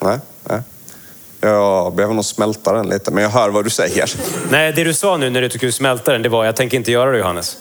Nej. Jag behöver nog smälta den lite, men jag hör vad du säger. Nej, det du sa nu när du tycker du smälta den, det var jag tänker inte göra det, Johannes.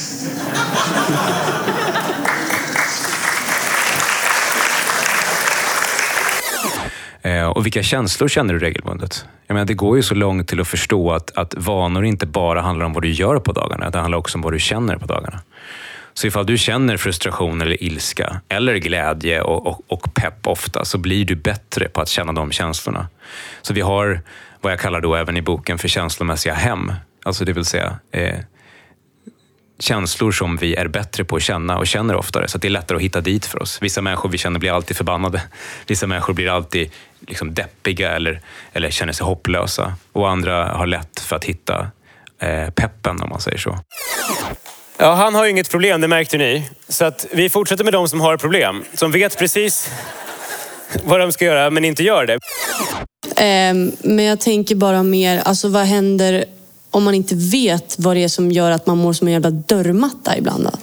Och vilka känslor känner du regelbundet? Jag menar, det går ju så långt till att förstå att vanor inte bara handlar om vad du gör på dagarna. Det handlar också om vad du känner på dagarna. Så ifall du känner frustration eller ilska eller glädje och pepp ofta, så blir du bättre på att känna de känslorna. Så vi har vad jag kallar då även i boken för känslomässiga hem. Alltså det vill säga känslor som vi är bättre på att känna och känner oftare. Så att det är lättare att hitta dit för oss. Vissa människor vi känner blir alltid förbannade. Vissa människor blir alltid liksom deppiga eller känner sig hopplösa. Och andra har lätt för att hitta peppen, om man säger så. Ja, han har ju inget problem, det märkte ni. Så att vi fortsätter med de som har problem. Som vet precis vad de ska göra men inte gör det. Men jag tänker bara mer, alltså vad händer om man inte vet vad det är som gör att man mår som en jävla dörrmatta ibland då?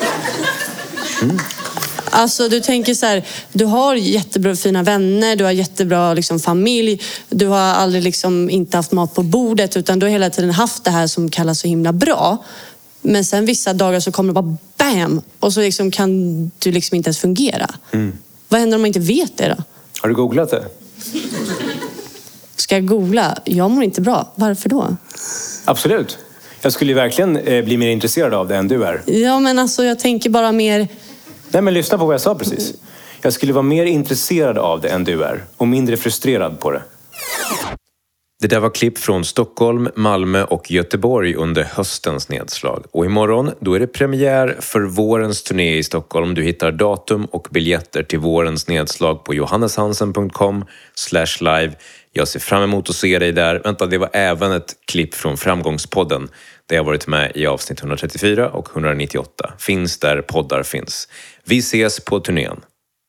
Alltså du tänker så här, du har jättebra fina vänner, du har jättebra liksom, familj, du har aldrig liksom inte haft mat på bordet, utan du har hela tiden haft det här som kallas så himla bra. Men sen vissa dagar så kommer det bara BAM! Och så liksom kan du liksom inte ens fungera. Vad händer om man inte vet det då? Har du googlat det? Ska jag googla? Jag mår inte bra. Varför då? Absolut. Jag skulle ju verkligen bli mer intresserad av det än du är. Ja, men alltså jag tänker bara mer... Nej, men lyssna på vad jag sa precis. Jag skulle vara mer intresserad av det än du är. Och mindre frustrerad på det. Det där var klipp från Stockholm, Malmö och Göteborg under höstens nedslag. Och imorgon, då är det premiär för vårens turné i Stockholm. Du hittar datum och biljetter till vårens nedslag på johanneshansen.com/live. Jag ser fram emot att se dig där. Vänta, det var även ett klipp från Framgångspodden där jag varit med i avsnitt 134 och 198. Finns där poddar finns. Vi ses på turnén.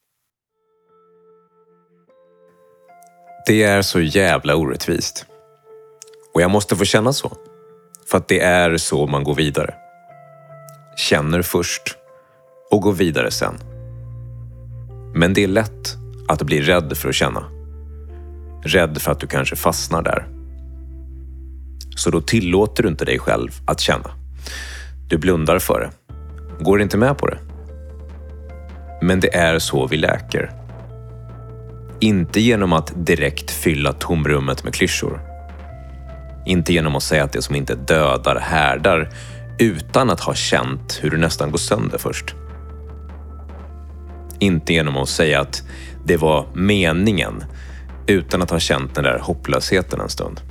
Det är så jävla orättvist. Och jag måste få känna så. För att det är så man går vidare. Känner först och går vidare sen. Men det är lätt att bli rädd för att känna. Rädd för att du kanske fastnar där. Så då tillåter du inte dig själv att känna. Du blundar för det. Går inte med på det. Men det är så vi läker. Inte genom att direkt fylla tomrummet med klyschor. Inte genom att säga att det som inte dödar härdar, utan att ha känt hur du nästan går sönder först. Inte genom att säga att det var meningen, utan att ha känt den där hopplösheten en stund.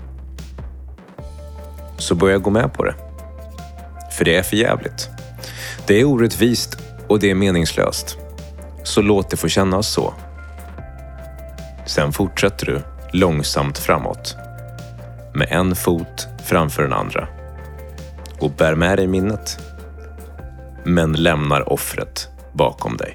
Så börja gå med på det. För det är för jävligt. Det är orättvist och det är meningslöst. Så låt det få kännas så. Sen fortsätter du långsamt framåt. Med en fot framför den andra. Och bär med dig minnet. Men lämnar offret bakom dig.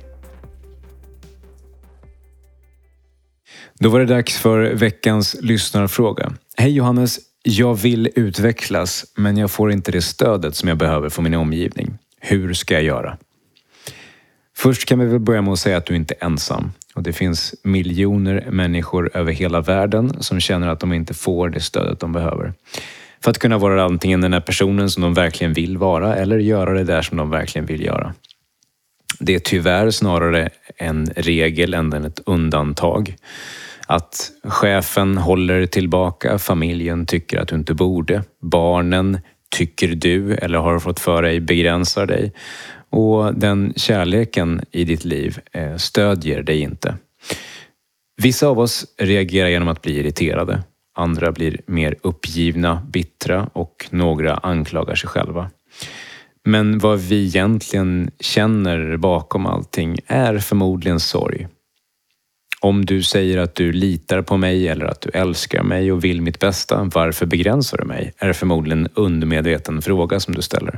Då var det dags för veckans lyssnarfråga. Hej Johannes, jag vill utvecklas men jag får inte det stödet som jag behöver från min omgivning. Hur ska jag göra? Först kan vi väl börja med att säga att du inte är ensam. Och det finns miljoner människor över hela världen som känner att de inte får det stödet de behöver. För att kunna vara antingen den här personen som de verkligen vill vara eller göra det där som de verkligen vill göra. Det är tyvärr snarare en regel än ett undantag. Att chefen håller tillbaka, familjen tycker att du inte borde, barnen tycker du eller har fått för dig begränsar dig. Och den kärleken i ditt liv stödjer dig inte. Vissa av oss reagerar genom att bli irriterade. Andra blir mer uppgivna, bittra och några anklagar sig själva. Men vad vi egentligen känner bakom allting är förmodligen sorg. Om du säger att du litar på mig eller att du älskar mig och vill mitt bästa, varför begränsar du mig? Är förmodligen en undermedveten fråga som du ställer.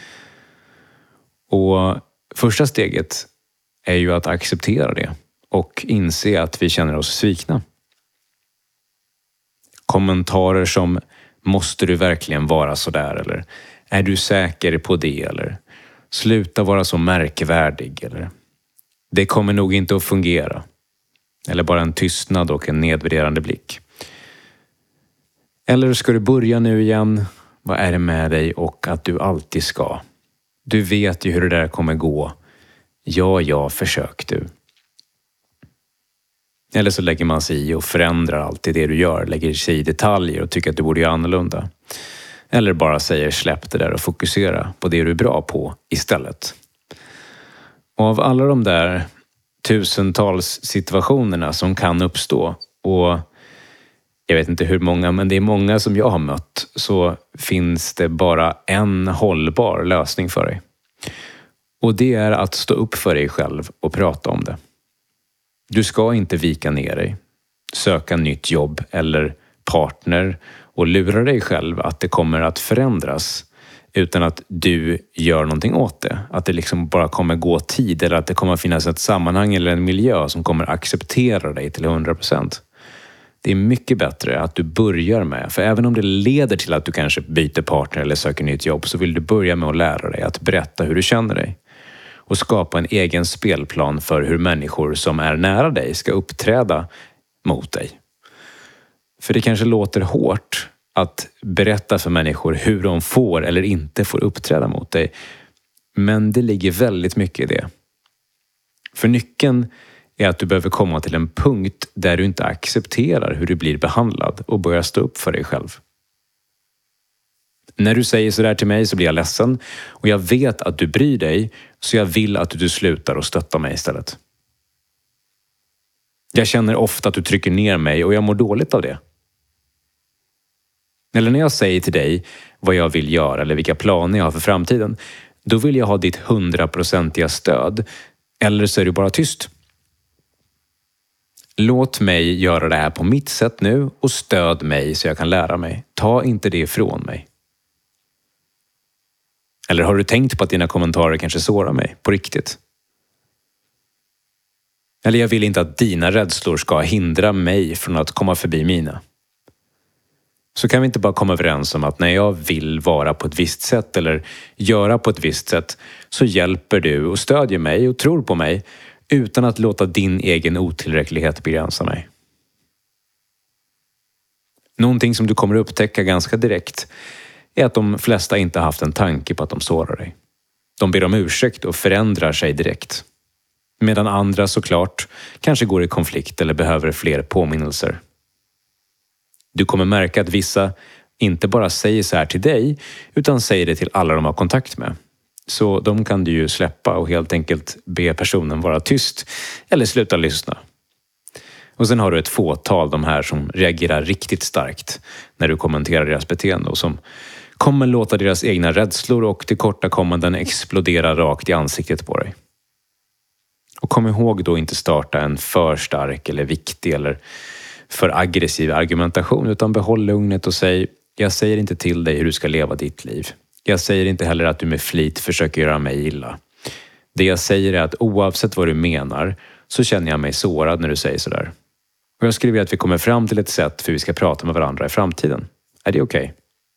Och första steget är ju att acceptera det och inse att vi känner oss svikna. Kommentarer som måste du verkligen vara så där eller är du säker på det eller sluta vara så märkvärdig eller det kommer nog inte att fungera. Eller bara en tystnad och en nedvärderande blick? Eller ska du börja nu igen? Vad är det med dig och att du alltid ska? Du vet ju hur det där kommer gå. Ja, försök du. Eller så lägger man sig i och förändrar alltid det du gör. Lägger sig i detaljer och tycker att du borde göra annorlunda. Eller bara säger släpp det där och fokusera på det du är bra på istället. Och av alla de där tusentals situationerna som kan uppstå, och jag vet inte hur många, men det är många som jag har mött, så finns det bara en hållbar lösning för dig. Och det är att stå upp för dig själv och prata om det. Du ska inte vika ner dig, söka nytt jobb eller partner och lura dig själv att det kommer att förändras, utan att du gör någonting åt det. Att det liksom bara kommer gå tid, eller att det kommer finnas ett sammanhang eller en miljö som kommer acceptera dig till 100%. Det är mycket bättre att du börjar med, för även om det leder till att du kanske byter partner eller söker nytt jobb, så vill du börja med att lära dig att berätta hur du känner dig. Och skapa en egen spelplan för hur människor som är nära dig ska uppträda mot dig. För det kanske låter hårt att berätta för människor hur de får eller inte får uppträda mot dig. Men det ligger väldigt mycket i det. För nyckeln är att du behöver komma till en punkt där du inte accepterar hur du blir behandlad och börjar stå upp för dig själv. När du säger sådär till mig så blir jag ledsen, och jag vet att du bryr dig, så jag vill att du slutar och stöttar mig istället. Jag känner ofta att du trycker ner mig och jag mår dåligt av det. Eller när jag säger till dig vad jag vill göra eller vilka planer jag har för framtiden, då vill jag ha ditt 100% stöd, eller så är du bara tyst. Låt mig göra det här på mitt sätt nu och stöd mig så jag kan lära mig. Ta inte det ifrån mig. Eller har du tänkt på att dina kommentarer kanske sårar mig på riktigt? Eller jag vill inte att dina rädslor ska hindra mig från att komma förbi mina. Så kan vi inte bara komma överens om att när jag vill vara på ett visst sätt eller göra på ett visst sätt, så hjälper du och stödjer mig och tror på mig utan att låta din egen otillräcklighet begränsa mig. Någonting som du kommer att upptäcka ganska direkt är att de flesta inte har haft en tanke på att de sårar dig. De ber om ursäkt och förändrar sig direkt. Medan andra såklart kanske går i konflikt eller behöver fler påminnelser. Du kommer märka att vissa inte bara säger så här till dig, utan säger det till alla de har kontakt med. Så de kan du ju släppa och helt enkelt be personen vara tyst eller sluta lyssna. Och sen har du ett fåtal, de här som reagerar riktigt starkt när du kommenterar deras beteende och som kommer låta deras egna rädslor och tillkortakommanden explodera rakt i ansiktet på dig. Och kom ihåg då inte starta en för stark eller viktig eller för aggressiv argumentation, utan behåll lugnet och säg: jag säger inte till dig hur du ska leva ditt liv. Jag säger inte heller att du med flit försöker göra mig illa. Det jag säger är att oavsett vad du menar så känner jag mig sårad när du säger sådär. Och jag skulle vilja att vi kommer fram till ett sätt för vi ska prata med varandra i framtiden. Är det okej?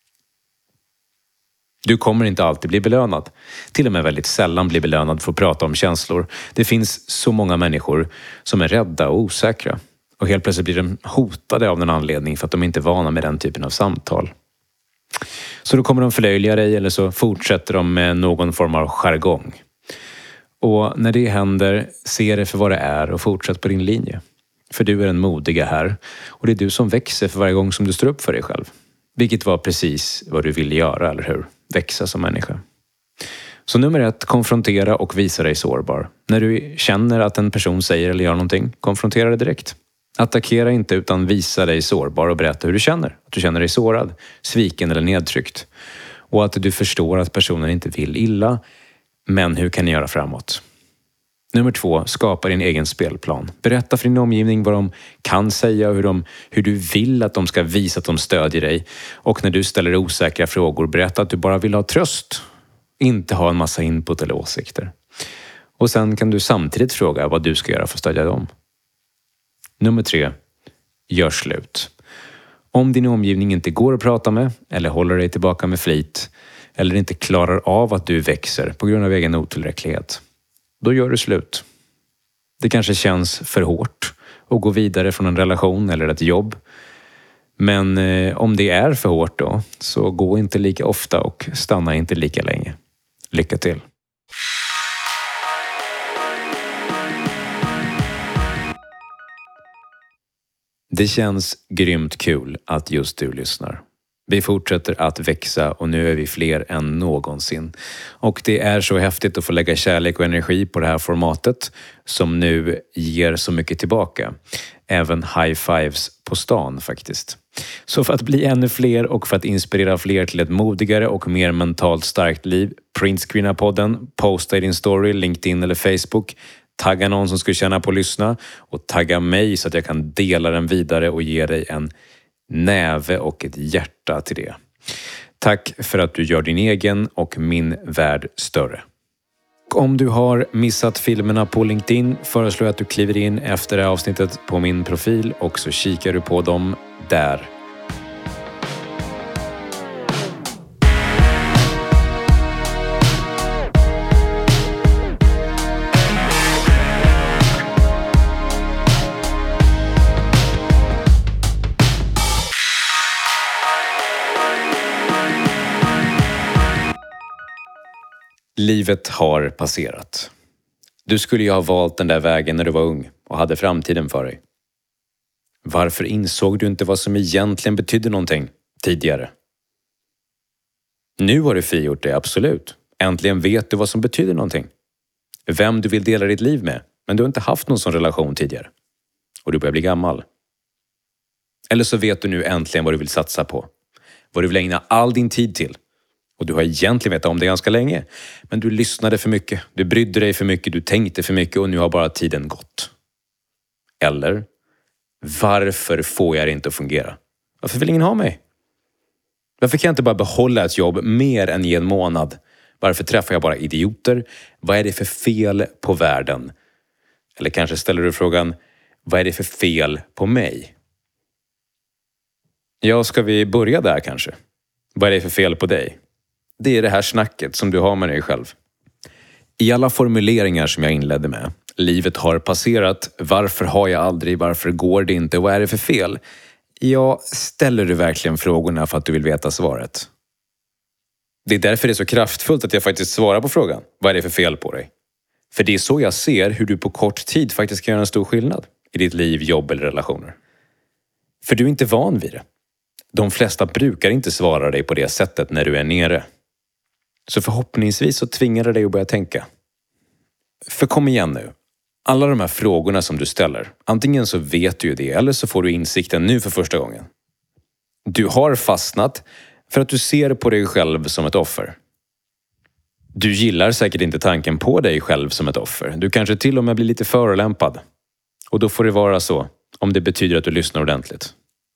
Du kommer inte alltid bli belönad. Till och med väldigt sällan bli belönad för att prata om känslor. Det finns så många människor som är rädda och osäkra. Och helt plötsligt blir de hotade av någon anledning för att de inte är vana med den typen av samtal. Så då kommer de förlöjliga dig eller så fortsätter de med någon form av jargong. Och när det händer, se det för vad det är och fortsätt på din linje. För du är den modiga här och det är du som växer för varje gång som du står upp för dig själv. Vilket var precis vad du ville göra, eller hur? Växa som människa. Så nummer 1, konfrontera och visa dig sårbar. När du känner att en person säger eller gör någonting, konfrontera det direkt. Attackera inte utan visa dig sårbar och berätta hur du känner. Att du känner dig sårad, sviken eller nedtryckt. Och att du förstår att personen inte vill illa, men hur kan ni göra framåt? Nummer 2, skapa din egen spelplan. Berätta för din omgivning vad de kan säga och hur du vill att de ska visa att de stödjer dig. Och när du ställer osäkra frågor, berätta att du bara vill ha tröst. Inte ha en massa input eller åsikter. Och sen kan du samtidigt fråga vad du ska göra för att stödja dem. Nummer 3, gör slut. Om din omgivning inte går att prata med eller håller dig tillbaka med flit eller inte klarar av att du växer på grund av egen otillräcklighet, då gör du slut. Det kanske känns för hårt och gå vidare från en relation eller ett jobb. Men om det är för hårt då, så gå inte lika ofta och stanna inte lika länge. Lycka till! Det känns grymt kul att just du lyssnar. Vi fortsätter att växa och nu är vi fler än någonsin. Och det är så häftigt att få lägga kärlek och energi på det här formatet som nu ger så mycket tillbaka. Även high fives på stan faktiskt. Så för att bli ännu fler och för att inspirera fler till ett modigare och mer mentalt starkt liv, printscreena podden, posta i din story, LinkedIn eller Facebook. Tagga någon som skulle känna på att lyssna och tagga mig så att jag kan dela den vidare och ge dig en näve och ett hjärta till det. Tack för att du gör din egen och min värld större. Om du har missat filmerna på LinkedIn föreslår jag att du kliver in efter det här avsnittet på min profil och så kikar du på dem där. Livet har passerat. Du skulle ju ha valt den där vägen när du var ung och hade framtiden för dig. Varför insåg du inte vad som egentligen betydde någonting tidigare? Nu har du frigjort dig, absolut. Äntligen vet du vad som betyder någonting. Vem du vill dela ditt liv med, men du har inte haft någon sån relation tidigare. Och du börjar bli gammal. Eller så vet du nu äntligen vad du vill satsa på. Vad du vill ägna all din tid till. Och du har egentligen vetat om det ganska länge. Men du lyssnade för mycket, du brydde dig för mycket, du tänkte för mycket och nu har bara tiden gått. Eller, varför får jag det inte att fungera? Varför vill ingen ha mig? Varför kan jag inte bara behålla ett jobb mer än i en månad? Varför träffar jag bara idioter? Vad är det för fel på världen? Eller kanske ställer du frågan, vad är det för fel på mig? Ja, ska vi börja där kanske? Vad är det för fel på dig? Det är det här snacket som du har med dig själv. I alla formuleringar som jag inledde med. Livet har passerat. Varför har jag aldrig? Varför går det inte? Vad är det för fel? Ja, ställer du verkligen frågorna för att du vill veta svaret? Det är därför det är så kraftfullt att jag faktiskt svarar på frågan. Vad är det för fel på dig? För det är så jag ser hur du på kort tid faktiskt kan göra en stor skillnad. I ditt liv, jobb eller relationer. För du är inte van vid det. De flesta brukar inte svara dig på det sättet när du är nere. Så förhoppningsvis så tvingar det dig att börja tänka. För kom igen nu. Alla de här frågorna som du ställer. Antingen så vet du ju det eller så får du insikten nu för första gången. Du har fastnat för att du ser på dig själv som ett offer. Du gillar säkert inte tanken på dig själv som ett offer. Du kanske till och med blir lite förolämpad. Och då får det vara så om det betyder att du lyssnar ordentligt.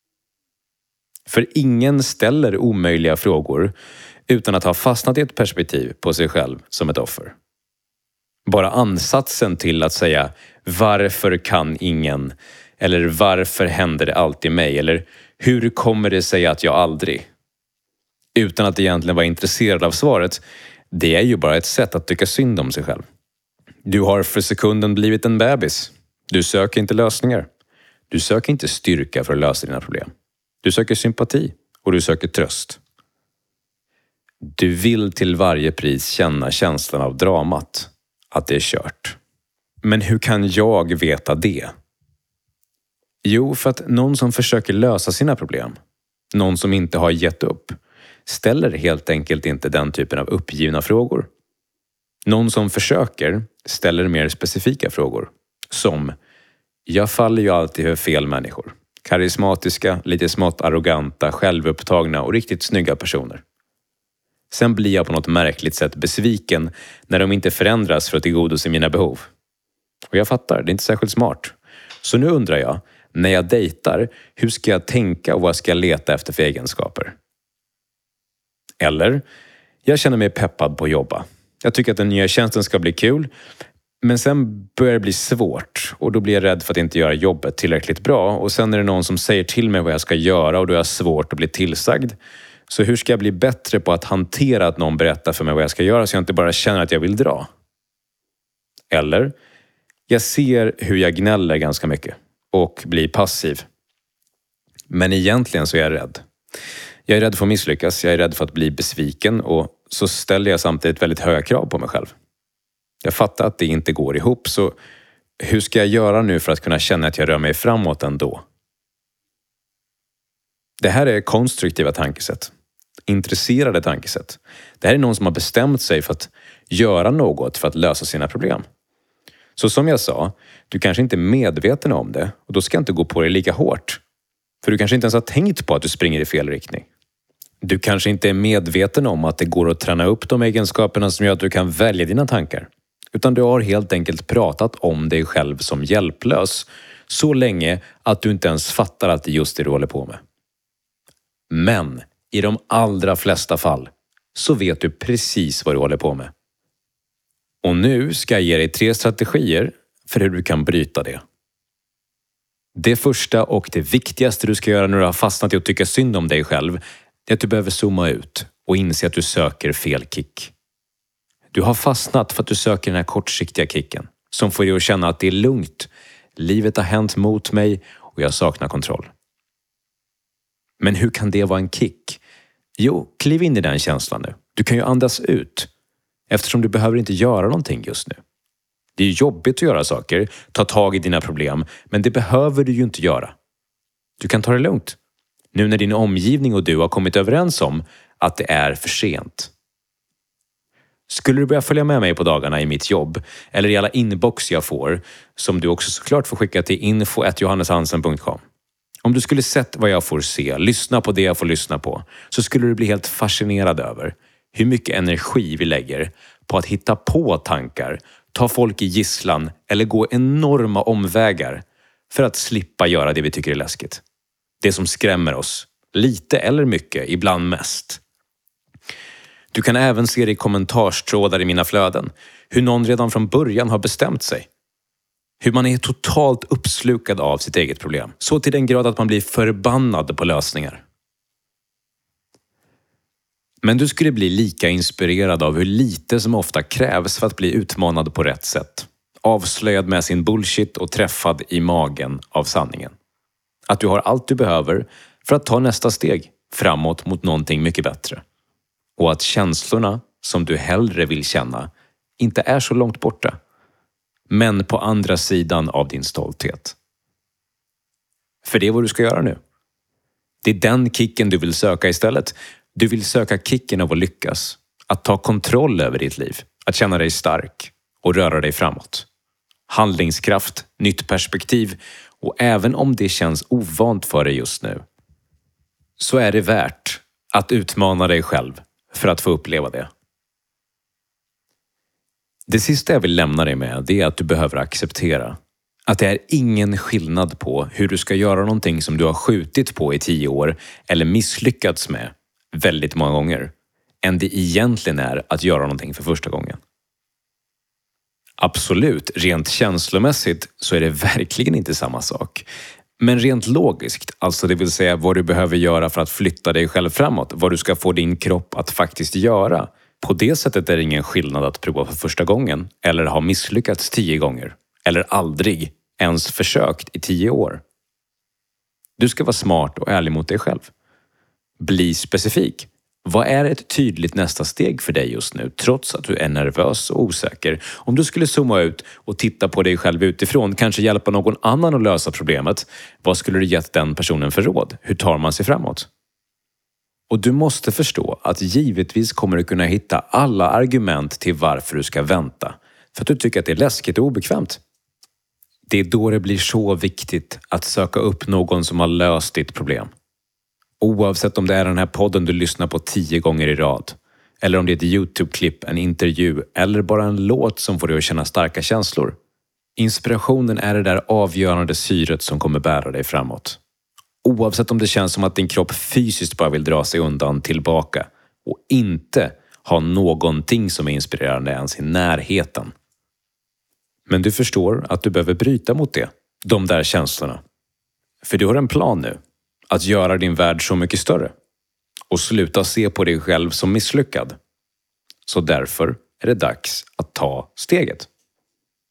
För ingen ställer omöjliga frågor utan att ha fastnat i ett perspektiv på sig själv som ett offer. Bara ansatsen till att säga varför kan ingen? Eller varför händer det alltid mig? Eller hur kommer det sig att jag aldrig? Utan att egentligen vara intresserad av svaret, det är ju bara ett sätt att tycka synd om sig själv. Du har för sekunden blivit en bebis. Du söker inte lösningar. Du söker inte styrka för att lösa dina problem. Du söker sympati och du söker tröst. Du vill till varje pris känna känslan av dramat, att det är kört. Men hur kan jag veta det? Jo, för att någon som försöker lösa sina problem, någon som inte har gett upp, ställer helt enkelt inte den typen av uppgivna frågor. Någon som försöker ställer mer specifika frågor. Som, jag faller ju alltid för fel människor. Karismatiska, lite smått arroganta, självupptagna och riktigt snygga personer. Sen blir jag på något märkligt sätt besviken när de inte förändras för att tillgodose mina behov. Och jag fattar, det är inte särskilt smart. Så nu undrar jag, när jag dejtar, hur ska jag tänka och vad ska jag leta efter för egenskaper? Eller, jag känner mig peppad på att jobba. Jag tycker att den nya tjänsten ska bli kul. Men sen börjar det bli svårt och då blir jag rädd för att inte göra jobbet tillräckligt bra. Och sen är det någon som säger till mig vad jag ska göra och då är jag svårt att bli tillsagd. Så hur ska jag bli bättre på att hantera att någon berättar för mig vad jag ska göra så jag inte bara känner att jag vill dra? Eller, jag ser hur jag gnäller ganska mycket. och bli passiv. Men egentligen så är jag rädd. Jag är rädd för att misslyckas, jag är rädd för att bli besviken och så ställer jag samtidigt väldigt höga krav på mig själv. Jag fattar att det inte går ihop, så hur ska jag göra nu för att kunna känna att jag rör mig framåt ändå? Det här är konstruktiva tankesätt. Intresserade tankesätt. Det här är någon som har bestämt sig för att göra något för att lösa sina problem. Så som jag sa, du kanske inte är medveten om det och då ska jag inte gå på det lika hårt. För du kanske inte ens har tänkt på att du springer i fel riktning. Du kanske inte är medveten om att det går att träna upp de egenskaperna som gör att du kan välja dina tankar. Utan du har helt enkelt pratat om dig själv som hjälplös så länge att du inte ens fattar att det är just det du håller på med. Men i de allra flesta fall så vet du precis vad du håller på med. Och nu ska jag ge dig 3 strategier för hur du kan bryta det. Det första och det viktigaste du ska göra när du har fastnat i att tycka synd om dig själv är att du behöver zooma ut och inse att du söker fel kick. Du har fastnat för att du söker den här kortsiktiga kicken som får dig att känna att det är lugnt. Livet har hänt mot mig och jag saknar kontroll. Men hur kan det vara en kick? Jo, kliv in i den känslan nu. Du kan ju andas ut eftersom du behöver inte göra någonting just nu. Det är jobbigt att göra saker, ta tag i dina problem, men det behöver du ju inte göra. Du kan ta det lugnt. Nu när din omgivning och du har kommit överens om att det är för sent. Skulle du börja följa med mig på dagarna i mitt jobb eller i alla inbox jag får, som du också såklart får skicka till info@johanneshansen.com. Om du skulle sett vad jag får se, lyssna på det jag får lyssna på, så skulle du bli helt fascinerad över hur mycket energi vi lägger på att hitta på tankar, ta folk i gisslan eller gå enorma omvägar för att slippa göra det vi tycker är läskigt. Det som skrämmer oss, lite eller mycket, ibland mest. Du kan även se det i kommentarstrådar i mina flöden, hur någon redan från början har bestämt sig. Hur man är totalt uppslukad av sitt eget problem, så till den grad att man blir förbannad på lösningar. Men du skulle bli lika inspirerad av hur lite som ofta krävs för att bli utmanad på rätt sätt. Avslöjad med sin bullshit och träffad i magen av sanningen. Att du har allt du behöver för att ta nästa steg framåt mot någonting mycket bättre. Och att känslorna som du hellre vill känna inte är så långt borta. Men på andra sidan av din stolthet. För det är vad du ska göra nu. Det är den kicken du vill söka istället. Du vill söka kicken av att lyckas. Att ta kontroll över ditt liv. Att känna dig stark och röra dig framåt. Handlingskraft, nytt perspektiv och även om det känns ovant för dig just nu så är det värt att utmana dig själv för att få uppleva det. Det sista jag vill lämna dig med det är att du behöver acceptera att det är ingen skillnad på hur du ska göra någonting som du har skjutit på i 10 år eller misslyckats med väldigt många gånger än det egentligen är att göra någonting för första gången. Absolut, rent känslomässigt så är det verkligen inte samma sak. Men rent logiskt, alltså det vill säga vad du behöver göra för att flytta dig själv framåt, vad du ska få din kropp att faktiskt göra. På det sättet är det ingen skillnad att prova för första gången eller ha misslyckats 10 gånger eller aldrig ens försökt i 10 år. Du ska vara smart och ärlig mot dig själv. Bli specifik. Vad är ett tydligt nästa steg för dig just nu trots att du är nervös och osäker? Om du skulle zooma ut och titta på dig själv utifrån, kanske hjälpa någon annan att lösa problemet, vad skulle du gett den personen för råd? Hur tar man sig framåt? Och du måste förstå att givetvis kommer du kunna hitta alla argument till varför du ska vänta. För att du tycker att det är läskigt och obekvämt. Det är då det blir så viktigt att söka upp någon som har löst ditt problem. Oavsett om det är den här podden du lyssnar på 10 gånger i rad. Eller om det är ett YouTube-klipp, en intervju eller bara en låt som får dig att känna starka känslor. Inspirationen är det där avgörande syret som kommer bära dig framåt. Oavsett om det känns som att din kropp fysiskt bara vill dra sig undan tillbaka och inte ha någonting som är inspirerande ens i närheten. Men du förstår att du behöver bryta mot det, de där känslorna. För du har en plan nu, att göra din värld så mycket större och sluta se på dig själv som misslyckad. Så därför är det dags att ta steget.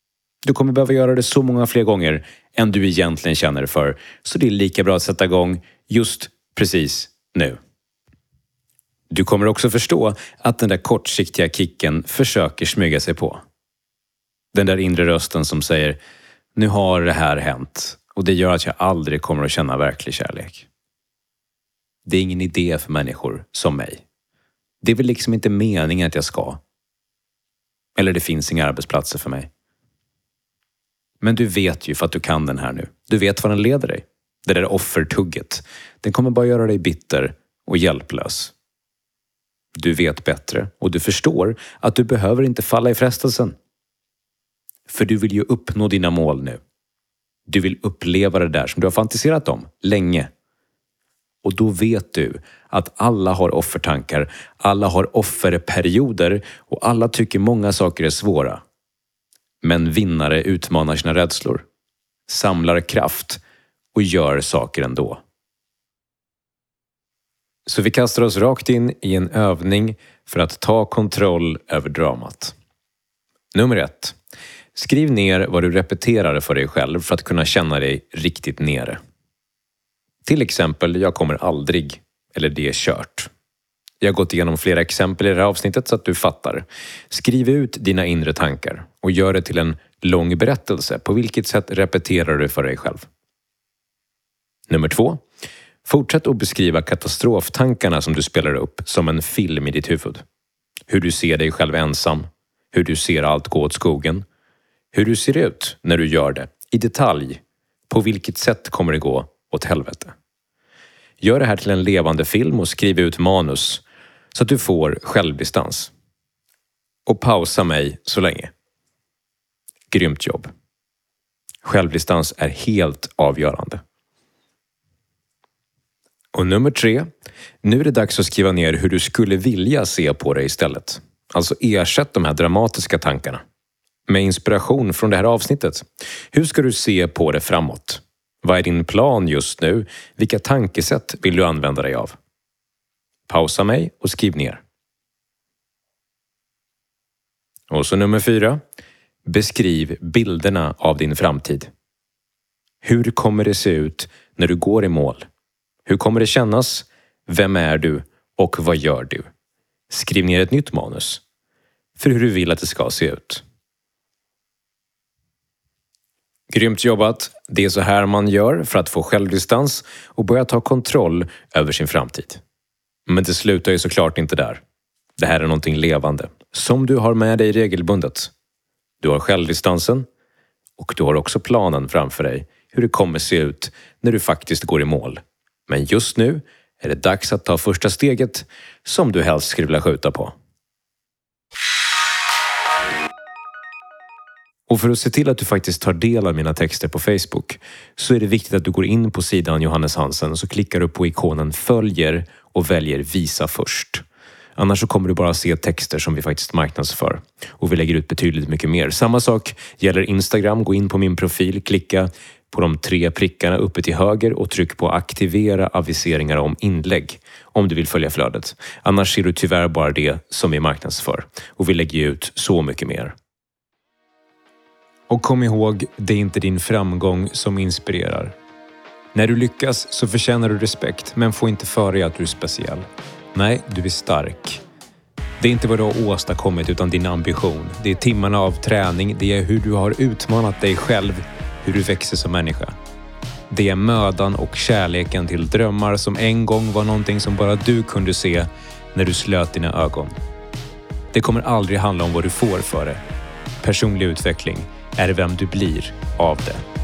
Du kommer behöva göra det så många fler gånger än du egentligen känner för. Så det är lika bra att sätta igång just precis nu. Du kommer också förstå att den där kortsiktiga kicken försöker smyga sig på. Den där inre rösten som säger, nu har det här hänt och det gör att jag aldrig kommer att känna verklig kärlek. Det är ingen idé för människor som mig. Det är väl liksom inte meningen att jag ska. Eller det finns inga arbetsplatser för mig. Men du vet ju för att du kan den här nu. Du vet vad den leder dig. Det där offertugget. Den kommer bara göra dig bitter och hjälplös. Du vet bättre och du förstår att du behöver inte falla i frestelsen. För du vill ju uppnå dina mål nu. Du vill uppleva det där som du har fantiserat om länge. Och då vet du att alla har offertankar, alla har offerperioder och alla tycker många saker är svåra. Men vinnare utmanar sina rädslor, samlar kraft och gör saker ändå. Så vi kastar oss rakt in i en övning för att ta kontroll över dramat. Nummer 1. Skriv ner vad du repeterar för dig själv för att kunna känna dig riktigt nere. Till exempel, jag kommer aldrig, eller det är kört. Jag har gått igenom flera exempel i det här avsnittet så att du fattar. Skriv ut dina inre tankar och gör det till en lång berättelse. På vilket sätt repeterar du för dig själv? Nummer 2. Fortsätt att beskriva katastroftankarna som du spelar upp som en film i ditt huvud. Hur du ser dig själv ensam. Hur du ser allt gå åt skogen. Hur du ser ut när du gör det. I detalj. På vilket sätt kommer det gå åt helvete. Gör det här till en levande film och skriv ut manus så att du får självdistans. Och pausa mig så länge. Grymt jobb. Självdistans är helt avgörande. Och nummer 3. Nu är det dags att skriva ner hur du skulle vilja se på det istället. Alltså ersätt de här dramatiska tankarna. Med inspiration från det här avsnittet. Hur ska du se på det framåt? Vad är din plan just nu? Vilka tankesätt vill du använda dig av? Pausa mig och skriv ner. Och så nummer 4. Beskriv bilderna av din framtid. Hur kommer det se ut när du går i mål? Hur kommer det kännas? Vem är du? Och vad gör du? Skriv ner ett nytt manus för hur du vill att det ska se ut. Grymt jobbat! Det är så här man gör för att få självdistans och börja ta kontroll över sin framtid. Men det slutar ju såklart inte där. Det här är någonting levande som du har med dig regelbundet. Du har självdistansen och du har också planen framför dig hur det kommer se ut när du faktiskt går i mål. Men just nu är det dags att ta första steget som du helst skulle vilja skjuta på. Och för att se till att du faktiskt tar del av mina texter på Facebook så är det viktigt att du går in på sidan Johannes Hansen och så klickar du på ikonen följer och väljer visa först. Annars så kommer du bara se texter som vi faktiskt marknadsför. Och vi lägger ut betydligt mycket mer. Samma sak gäller Instagram. Gå in på min profil, klicka på de 3 prickarna uppe till höger och tryck på aktivera aviseringar om inlägg om du vill följa flödet. Annars ser du tyvärr bara det som vi marknadsför. Och vi lägger ut så mycket mer. Och kom ihåg, det är inte din framgång som inspirerar. När du lyckas så förtjänar du respekt, men få inte för dig att du är speciell. Nej, du är stark. Det är inte vad du har åstadkommit utan din ambition. Det är timmarna av träning, det är hur du har utmanat dig själv, hur du växer som människa. Det är mödan och kärleken till drömmar som en gång var någonting som bara du kunde se när du slöt dina ögon. Det kommer aldrig handla om vad du får för det. Personlig utveckling är vem du blir av det.